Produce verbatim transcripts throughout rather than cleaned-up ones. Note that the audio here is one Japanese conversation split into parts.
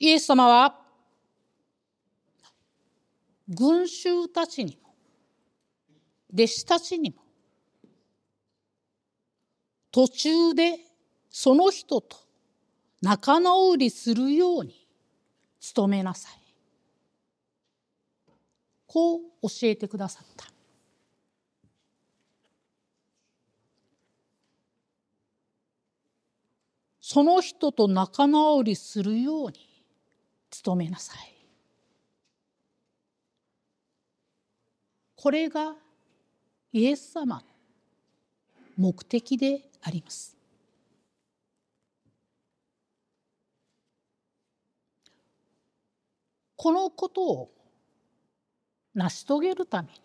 イエス様は群衆たちにも弟子たちにも途中でその人と仲直りするように努めなさい。こう教えてくださった。その人と仲直りするように努めなさい。これがイエス様の目的であります。このことを成し遂げるために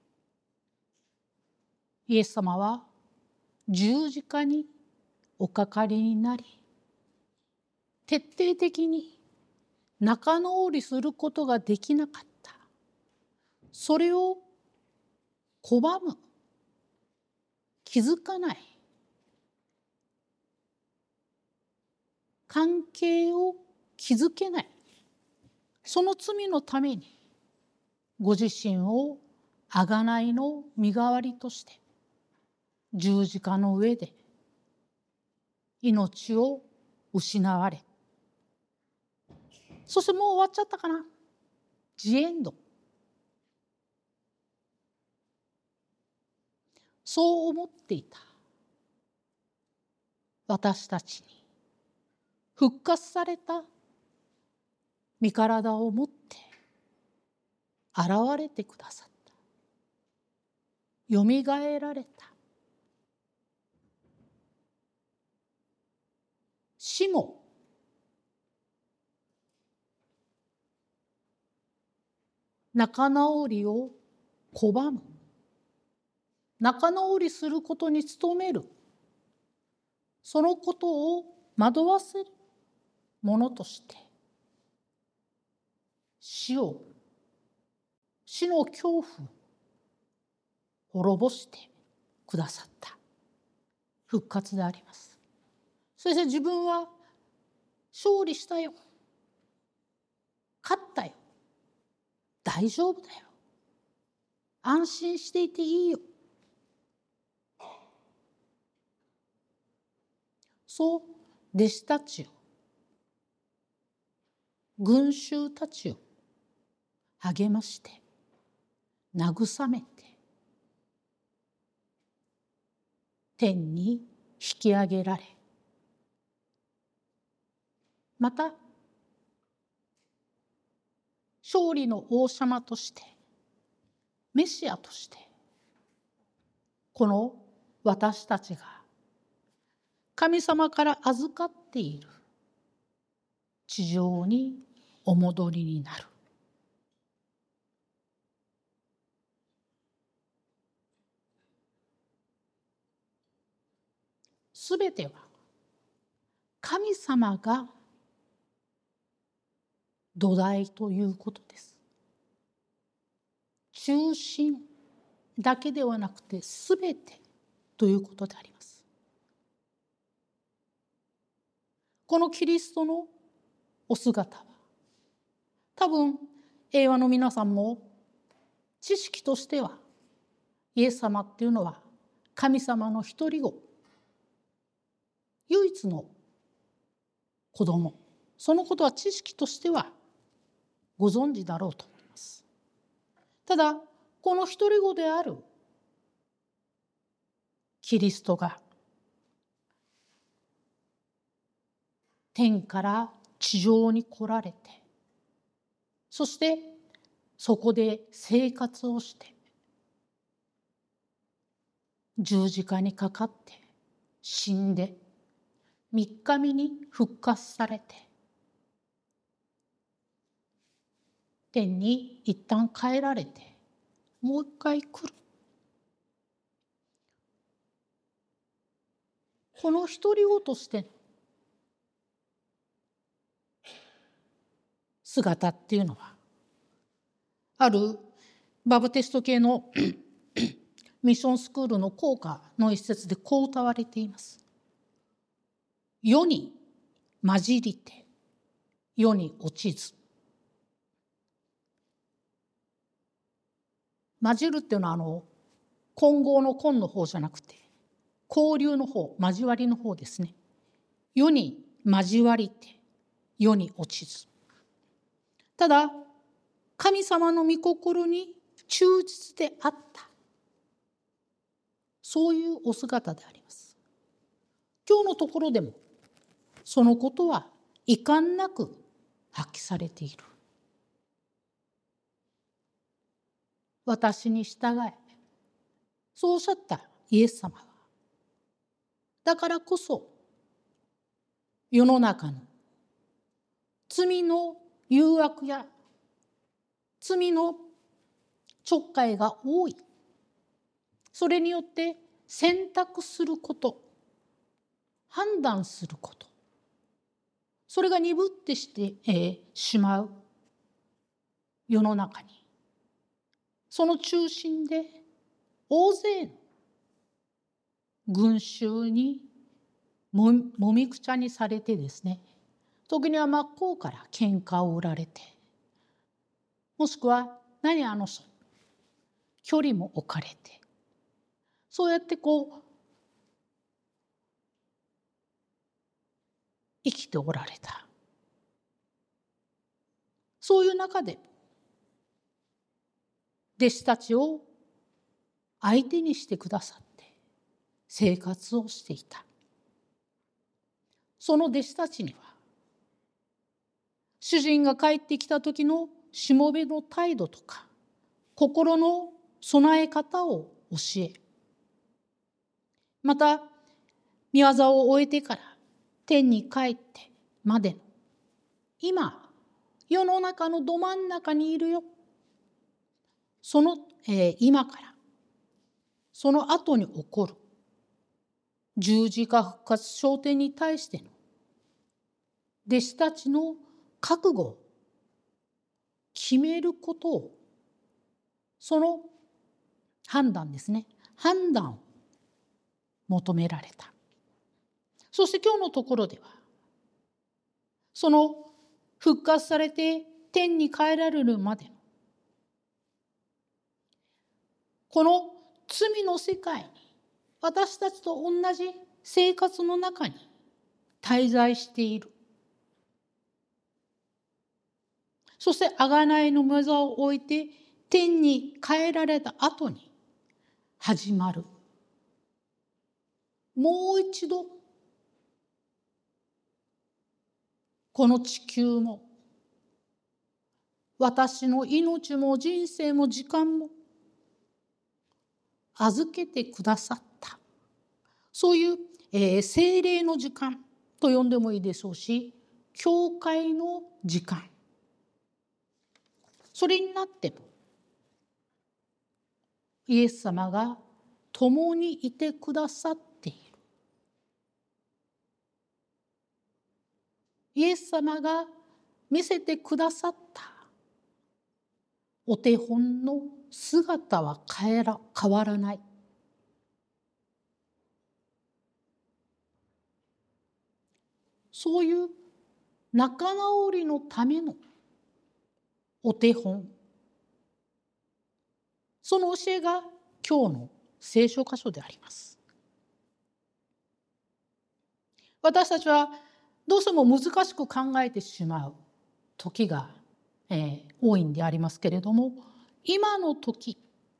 イエス様は十字架におかかりになり、徹底的に仲直りすることができなかった、それを拒む、気づかない、関係を築けない、その罪のためにご自身を贖いの身代わりとして十字架の上で命を失われ、そしてもう終わっちゃったかな、ジエンド、そう思っていた私たちに復活された身体を持って現れてくださった。よみがえられた。死も仲直りを拒む、仲直りすることに努める、そのことを惑わせるものとして死を、死の恐怖を滅ぼしてくださった復活であります。そして自分は勝利したよ、勝ったよ、大丈夫だよ、安心していていいよ、そう弟子たちを、群衆たちを励まして慰めて天に引き上げられ、また勝利の王様として、メシアとして、この私たちが神様から預かっている地上にお戻りになる。すべては神様が土台ということです。中心だけではなくてすべてということであります。このキリストのお姿は、多分平和の皆さんも知識としては、イエス様っていうのは神様の一人子、唯一の子供、そのことは知識としてはご存知だろうと思います。ただこの一人子であるキリストが天から地上に来られて、そしてそこで生活をして、十字架にかかって死んで三日目に復活されて、天に一旦帰られてもう一回来る。この一人子としての姿っていうのは、あるバプテスト系のミッションスクールの校歌の一節でこう歌われています。世に混じりて世に落ちず。混じるっていうのはあの混合の混の方じゃなくて交流の方、交わりの方ですね。世に交わりて世に落ちず。ただ神様の御心に忠実であった、そういうお姿であります。今日のところでもそのことは遺憾なく発揮されている。私に従え、そうおっしゃったイエス様は、だからこそ世の中の罪の誘惑や罪のちょっかいが多い、それによって選択すること、判断すること、それが鈍ってして、えー、しまう世の中に、その中心で大勢の群衆にももみくちゃにされてですね、時には真っ向から喧嘩を売られて、もしくは何あの人、距離も置かれて、そうやってこう生きておられた。そういう中で弟子たちを相手にしてくださって生活をしていた。その弟子たちには主人が帰ってきた時のしもべの態度とか心の備え方を教え、また御業を終えてから天に帰ってまでの今世の中のど真ん中にいるよ、その、えー、今からその後に起こる十字架復活昇天に対しての弟子たちの覚悟を決めることを、その判断ですね、判断を求められた。そして今日のところではその復活されて天に帰られるまでのこの罪の世界に私たちと同じ生活の中に滞在している。そして贖いの御座を置いて天に帰られた後に始まるもう一度この地球も私の命も人生も時間も預けてくださった、そういう、えー、聖霊の時間と呼んでもいいでしょうし、教会の時間、それになってもイエス様が共にいてくださっている。イエス様が見せてくださったお手本の姿は変えら変わらない。そういう仲直りのためのお手本、その教えが今日の聖書箇所であります。私たちはどうしても難しく考えてしまう時が、えー、多いんでありますけれども、今の時、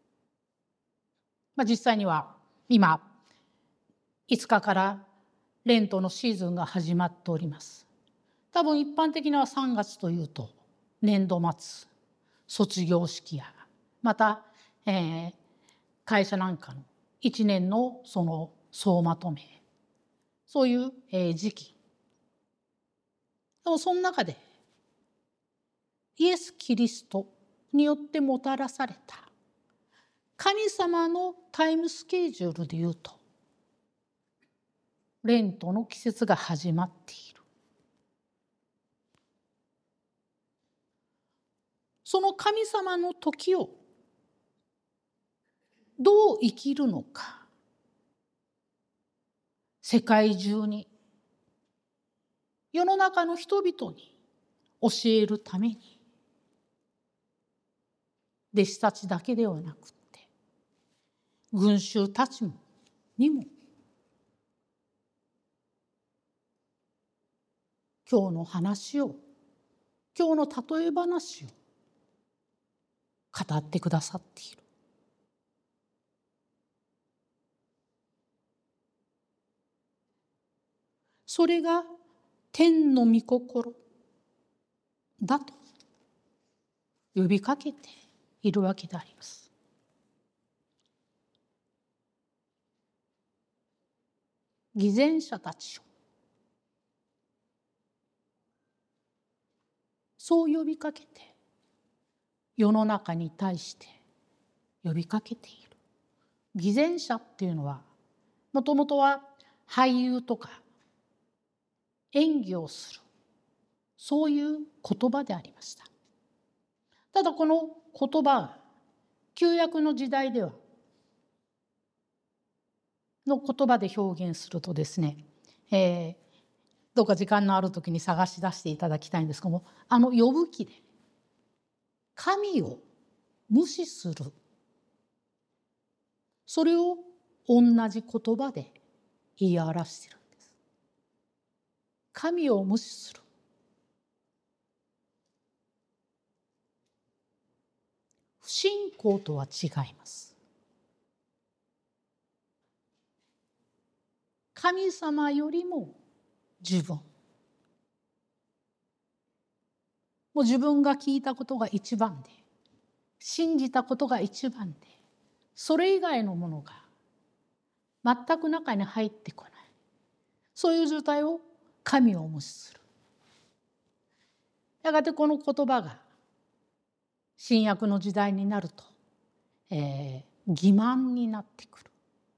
まあ、実際には今いつかからレントのシーズンが始まっております。多分一般的にはさんがつというと年度末、卒業式やまた、えー、会社なんかのいちねんのその総まとめ、そういう、えー、時期。でもその中でイエス・キリストによってもたらされた神様のタイムスケジュールでいうとレントの季節が始まっている。その神様の時をどう生きるのか、世界中に世の中の人々に教えるために、弟子たちだけではなくって群衆たちもにも今日の話を、今日の例え話を語ってくださっている。それが天の御心だと呼びかけているわけであります。偽善者たちをそう呼びかけて、世の中に対して呼びかけている。偽善者っていうのはもともとは俳優とか演技をする、そういう言葉でありました。ただこの言葉は旧約の時代ではの言葉で表現するとですね、えー、どうか時間のある時に探し出していただきたいんですけども、あの呼ぶ記で神を無視する、それを同じ言葉で言い表しているんです。神を無視する。不信仰とは違います。神様よりも自分、もう自分が聞いたことが一番で、信じたことが一番で、それ以外のものが全く中に入ってこない、そういう状態を神を無視する。やがてこの言葉が新約の時代になると、えー、欺瞞になってくる。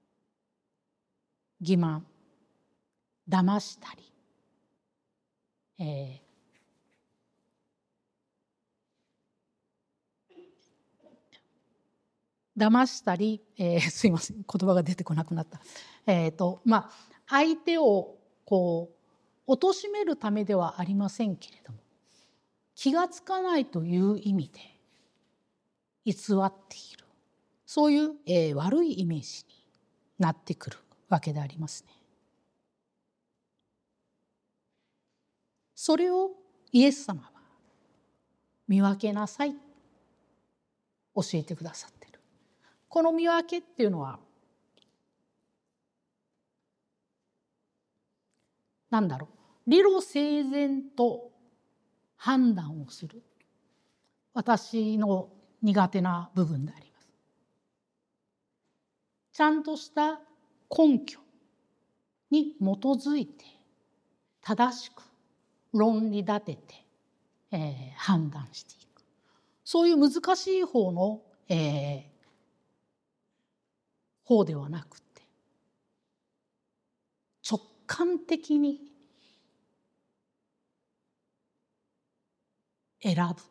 欺瞞、騙したり、えー、騙したり、えー、すいません、言葉が出てこなくなった。えーとまあ、相手をこう貶めるためではありませんけれども、気がつかないという意味で偽っている、そういう、えー、悪いイメージになってくるわけでありますね。それをイエス様は見分けなさい、教えてくださっている。この見分けっていうのは何だろう、理路整然と判断をする、私の苦手な部分であります。ちゃんとした根拠に基づいて正しく論理立てて、えー、判断していく、そういう難しい方の、えー、方ではなくて、直感的に選ぶ、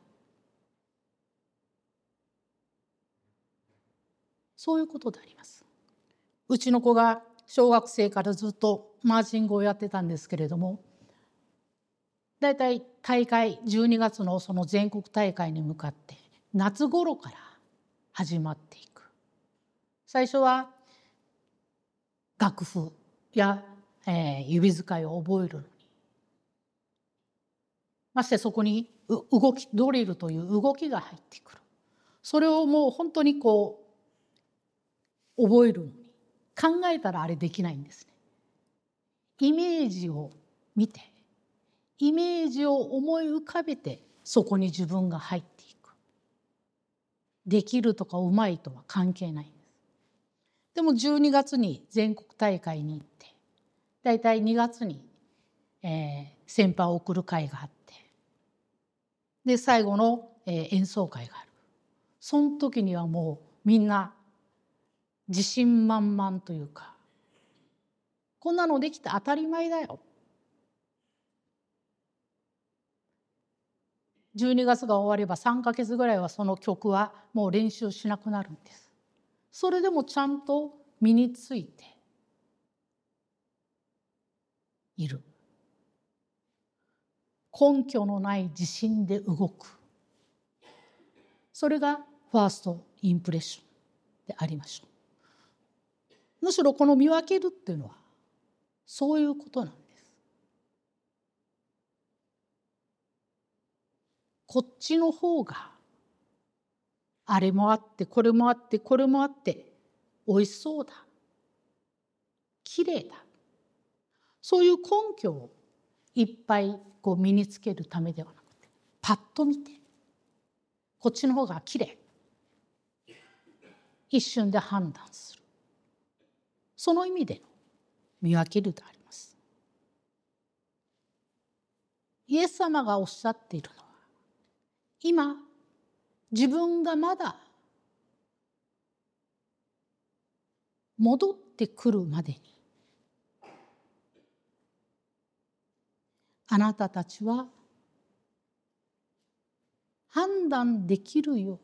そういうことであります。うちの子が小学生からずっとマーチングをやってたんですけれども、だいたい大会じゅうにがつのその全国大会に向かって夏頃から始まっていく。最初は楽譜や、えー、指使いを覚えるのに、ましてそこに動き、ドリルという動きが入ってくる。それをもう本当にこう覚えるのに考えたらあれできないんですね。イメージを見て、イメージを思い浮かべて、そこに自分が入っていく。できるとかうまいとは関係ないんです。でもじゅうにがつに全国大会に行って、だいたいにがつに、えー、先輩を送る会があって、で最後の、えー、演奏会がある。その時にはもうみんな自信満々というか、こんなのできて当たり前だよ。じゅうにがつが終わればさんかげつぐらいはその曲はもう練習しなくなるんです。それでもちゃんと身についている。 根拠のない自信で動く。それがファーストインプレッションでありましょう。むしろこの見分けるっていうのはそういうことなんです。こっちの方があれもあってこれもあってこれもあって美味しそうだ、きれいだ、そういう根拠をいっぱいこう身につけるためではなくて、パッと見てこっちの方がきれい、一瞬で判断する、その意味での見分けるであります。イエス様がおっしゃっているのは、今自分がまだ戻ってくるまでにあなたたちは判断できるように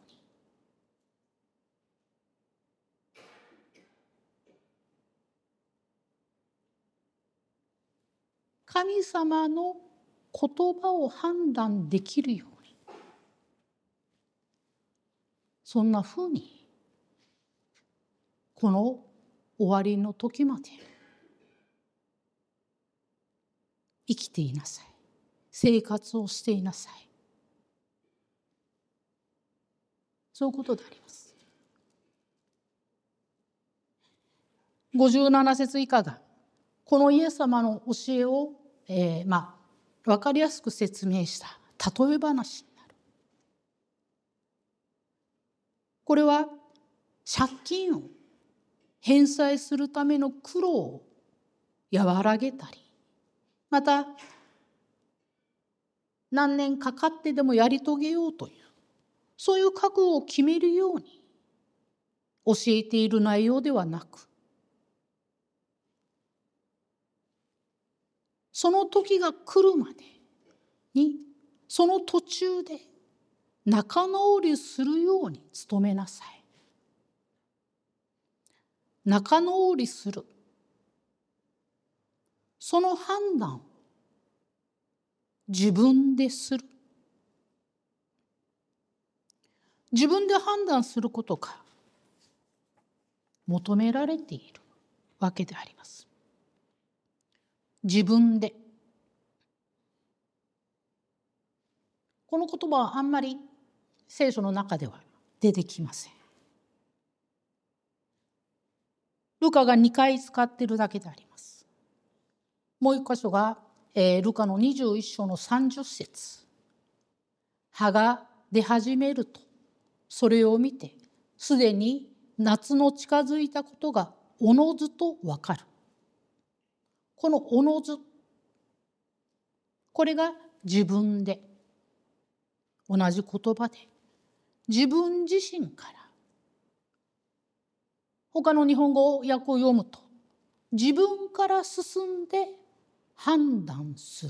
神様の言葉を判断できるように、そんなふうにこの終わりの時まで生きていなさい。生活をしていなさい。そういうことであります。ごじゅうなな節以下がこのイエス様の教えを、えー、まあ分かりやすく説明した例え話になる。これは借金を返済するための苦労を和らげたり、また何年かかってでもやり遂げようという、そういう覚悟を決めるように教えている内容ではなく、その時が来るまでにその途中で仲直りするように努めなさい。仲直りする、その判断を自分でする。自分で判断することが求められているわけであります。自分で。この言葉はあんまり聖書の中では出てきません。ルカがにかい使っているだけであります。もう一箇所が、えー、ルカのにじゅういっ章のさんじゅっ節。葉が出始めるとそれを見てすでに夏の近づいたことがおのずとわかる。このおのず、これが自分で、同じ言葉で自分自身から、他の日本語訳を読むと自分から進んで判断する。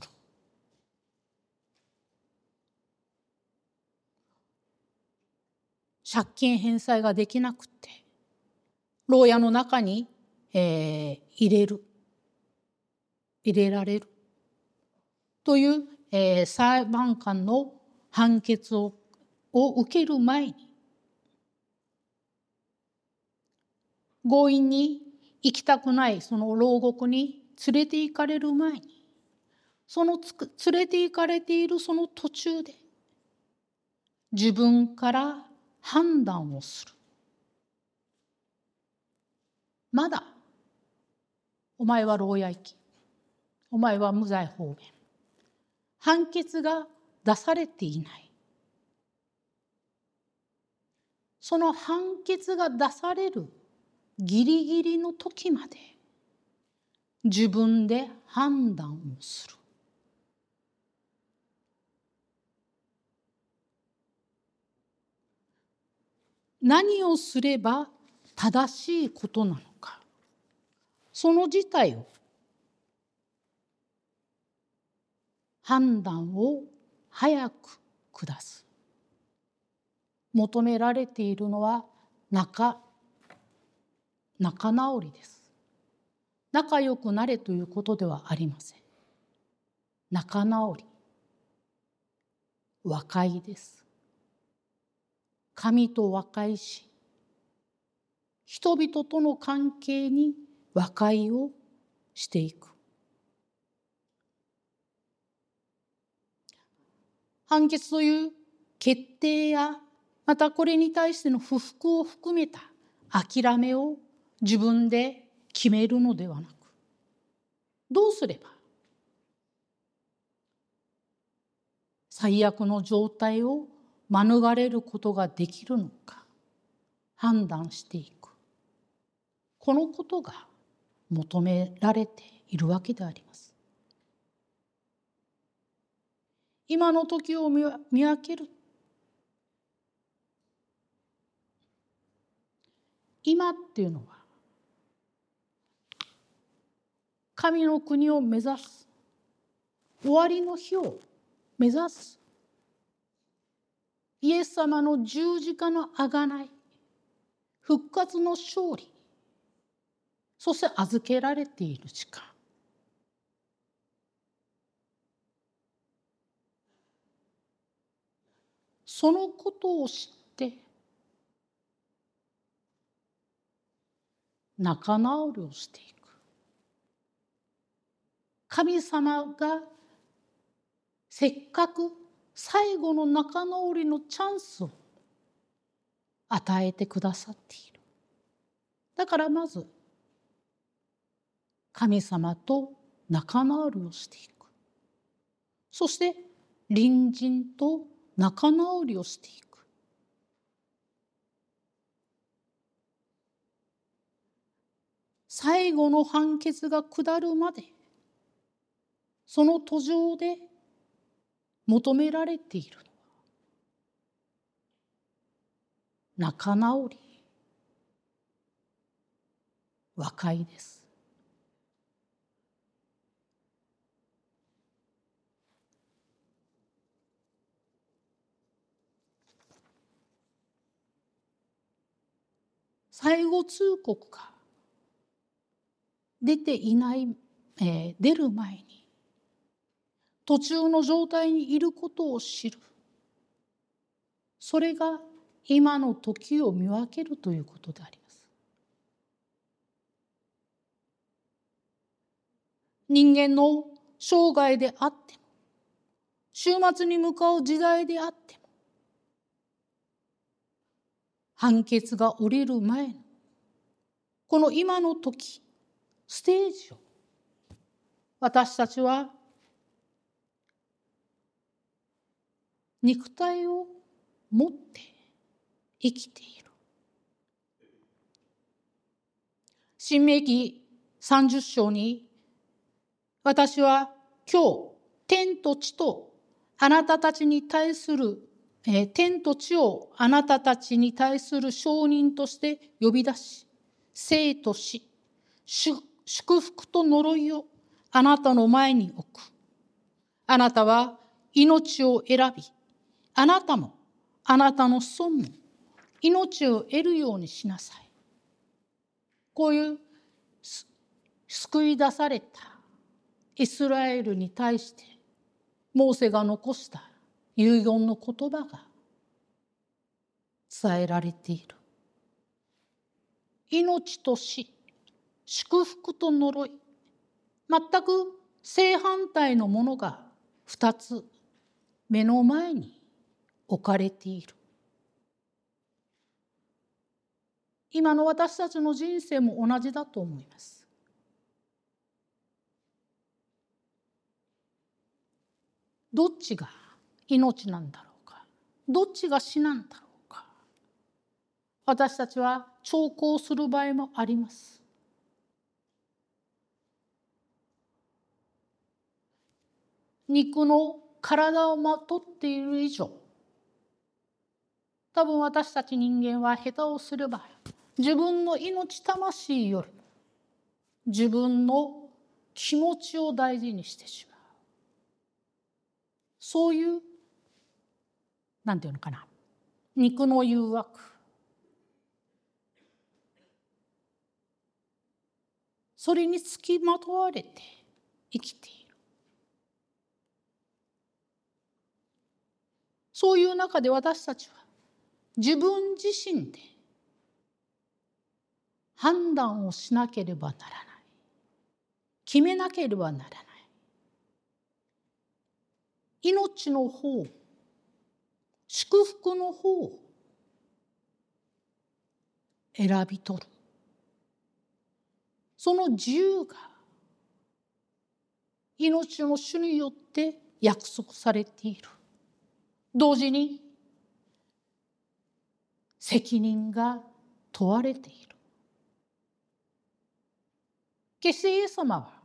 借金返済ができなくて牢屋の中に、えー、入れる入れられるという、えー、裁判官の判決を、を受ける前に、強引に行きたくないその牢獄に連れて行かれる前に、そのつく連れて行かれているその途中で自分から判断をする。まだお前は牢屋行き、お前は無罪放免、判決が出されていない。その判決が出されるギリギリの時まで自分で判断をする。何をすれば正しいことなのか、その自体を判断を早く下す。求められているのは仲仲直りです。仲良くなれということではありません。仲直り。 和解です。神と和解し、人々との関係に和解をしていく。判決という決定や、またこれに対しての不服を含めた諦めを自分で決めるのではなく、どうすれば最悪の状態を免れることができるのか判断していく。このことが求められているわけであります。今の時を見分ける。今っていうのは神の国を目指す、終わりの日を目指す、イエス様の十字架の贖い、復活の勝利、そして預けられている時間。そのことを知って仲直りをしていく。神様がせっかく最後の仲直りのチャンスを与えてくださっている。だからまず神様と仲直りをしていく。そして隣人と仲直りをしていく。最後の判決が下るまで、その途上で求められているのは仲直り、和解です。最後通告が出ていない、えー、出る前に途中の状態にいることを知る。それが今の時を見分けるということであります。人間の生涯であっても、終末に向かう時代であっても、判決が下りる前のこの今の時、ステージを私たちは肉体を持って生きている。申命記さんじゅっ章に、私は今日天と地とあなたたちに対する、えー、天と地をあなたたちに対する証人として呼び出し、生と死、祝福と呪いをあなたの前に置く。あなたは命を選び、あなたもあなたの孫も命を得るようにしなさい。こういう救い出されたイスラエルに対してモーセが残した遺言の言葉が伝えられている。命と死、祝福と呪い、全く正反対のものが二つ目の前に置かれている。今の私たちの人生も同じだと思います。どっちが命なんだろうか、どっちが死なんだろうか、私たちは長考する場合もあります。肉の体をまとっている以上、多分私たち人間は下手をすれば自分の命魂よりも自分の気持ちを大事にしてしまう。そういうなんていうのかな、肉の誘惑、それにつきまとわれて生きている。 そういう中で私たちは自分自身で判断をしなければならない。決めなければならない。命の方、祝福の方を選び取る。その自由が命の主によって約束されている。同時に責任が問われている。決してイエス様は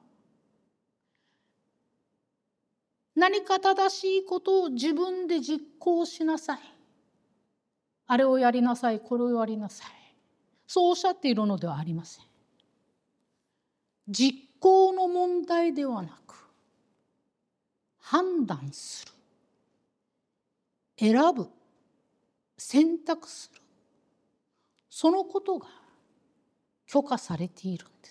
何か正しいことを自分で実行しなさい。あれをやりなさい、これをやりなさい。そうおっしゃっているのではありません。実行の問題ではなく、判断する。選ぶ。選択する。そのことが許可されているんです。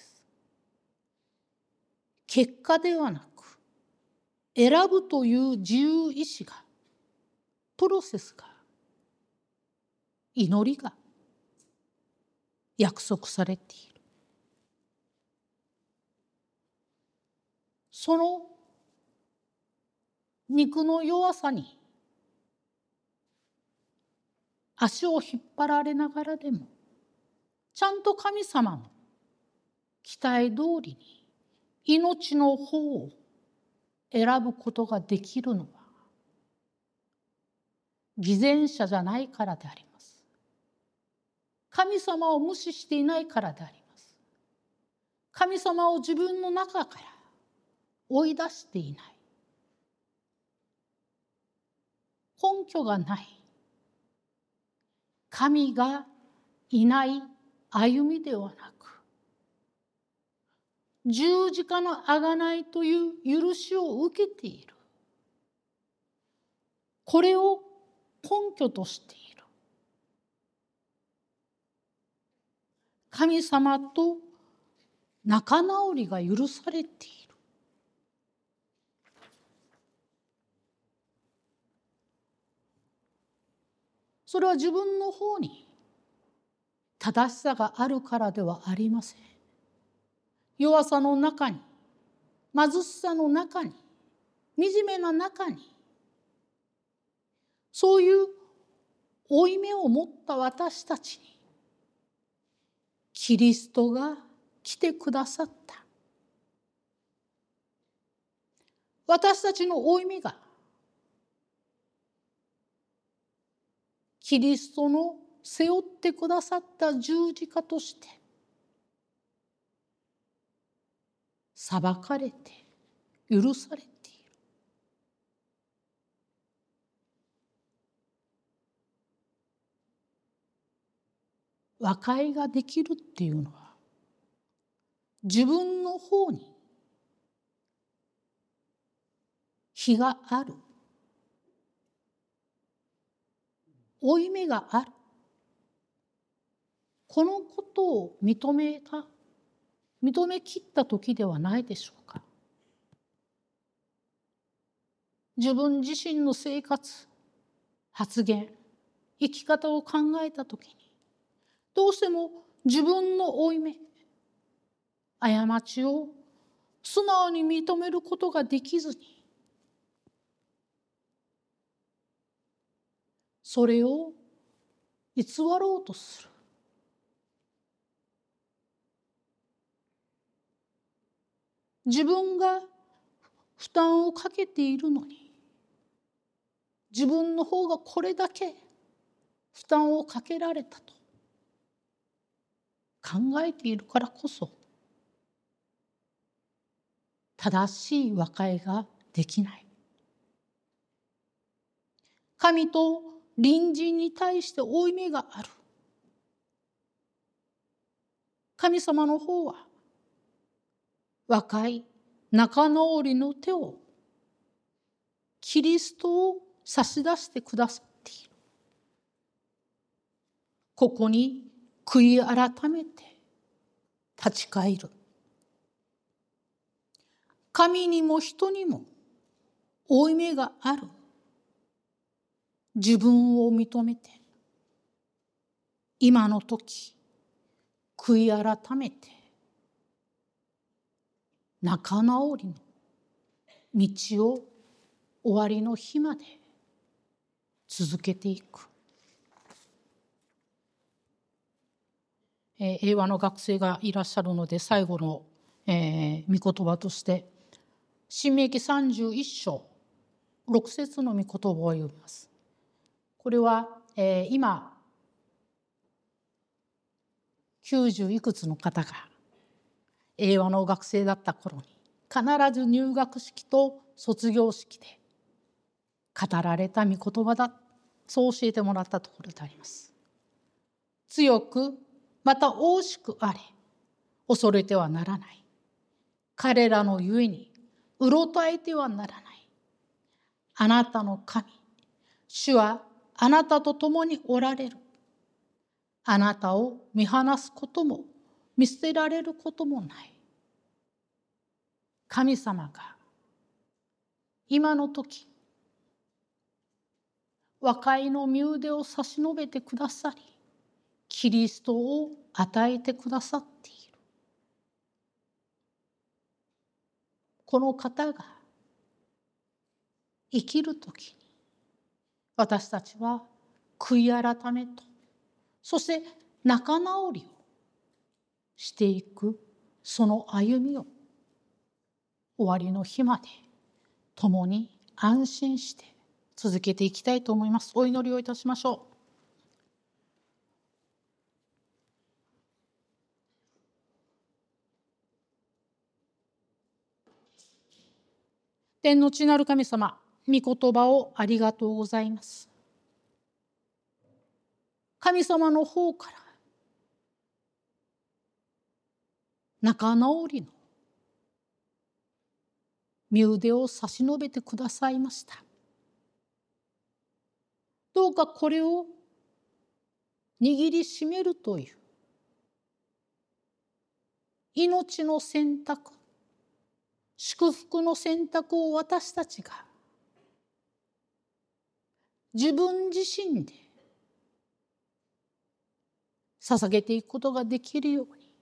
結果ではなく、選ぶという自由意志が、プロセスが、祈りが約束されている。その肉の弱さに足を引っ張られながらでも、ちゃんと神様の期待通りに命の方を選ぶことができるのは、偽善者じゃないからであります。神様を無視していないからであります。神様を自分の中から追い出していない。根拠がない。神がいない歩みではなく、十字架の贖いという許しを受けている。これを根拠としている。神様と仲直りが許されている。それは自分の方に正しさがあるからではありません。弱さの中に、貧しさの中に、惨めな中に、そういう負い目を持った私たちに、キリストが来てくださった。私たちの負い目が、キリストの背負ってくださった十字架として、裁かれて、許されている。和解ができるっていうのは、自分の方に非がある。負い目がある。このことを認めた、認めきった時ではないでしょうか。自分自身の生活、発言、生き方を考えた時に、どうしても自分の負い目、過ちを素直に認めることができずに、それを偽ろうとする。自分が負担をかけているのに、自分の方がこれだけ負担をかけられたと考えているからこそ、正しい和解ができない。神と隣人に対して負い目がある。神様の方は和解、仲直りの手を、キリストを差し出してくださっている。ここに悔い改めて立ち返る。神にも人にも負い目がある。 自分を認めて、今の時悔い改めて仲直りの道を終わりの日まで続けていく。えー、英和の学生がいらっしゃるので、最後の、えー、御言葉として申命記さんじゅういっ章ろく節の御言葉を読みます。これは、えー、今きゅうじゅういくつの方が英和の学生だった頃に必ず入学式と卒業式で語られた御言葉だ、そう教えてもらったところであります。強くまた大しくあれ、恐れてはならない。彼らのゆえにうろたえてはならない。あなたの神主はあなたと共におられる。あなたを見放すことも見捨てられることもない。神様が今の時和解の身腕を差し伸べてくださり、キリストを与えてくださっている。この方が生きる時に私たちは悔い改めと、そして仲直りをしていく、その歩みを終わりの日まで共に安心して続けていきたいと思います。お祈りをいたしましょう。天の地なる神様、御言葉をありがとうございます。神様の方から仲直りの身腕を差し伸べてくださいました。どうかこれを握りしめるという命の選択、祝福の選択を私たちが自分自身で捧げていくことができるように、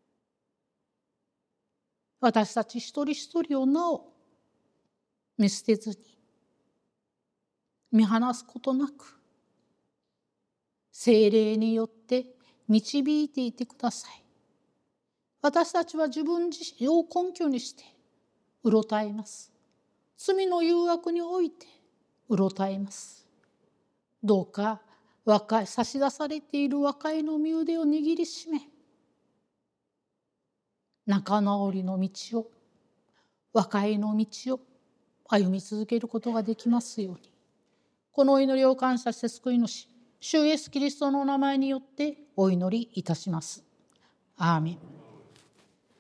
私たち一人一人をなお見捨てずに、見放すことなく、聖霊によって導いていてください。私たちは自分自身を根拠にしてうろたえます。罪の誘惑においてうろたえます。どうか和解、差し出されている和解の身腕を握りしめ、仲直りの道を、和解の道を歩み続けることができますように、このお祈りを感謝して救い主、主イエスキリストの名前によってお祈りいたします。アーメン。